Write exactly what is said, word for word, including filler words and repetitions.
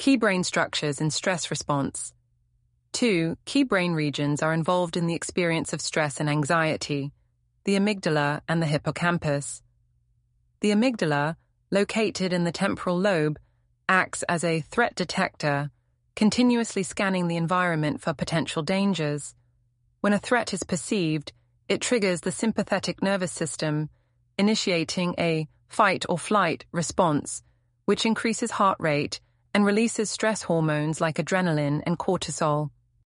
Key brain structures in stress response. Two key brain regions are involved in the experience of stress and anxiety: the amygdala and the hippocampus. The amygdala, located in the temporal lobe, acts as a threat detector, continuously scanning the environment for potential dangers. When a threat is perceived, it triggers the sympathetic nervous system, initiating a fight or flight response, which increases heart rate and releases stress hormones like adrenaline and cortisol.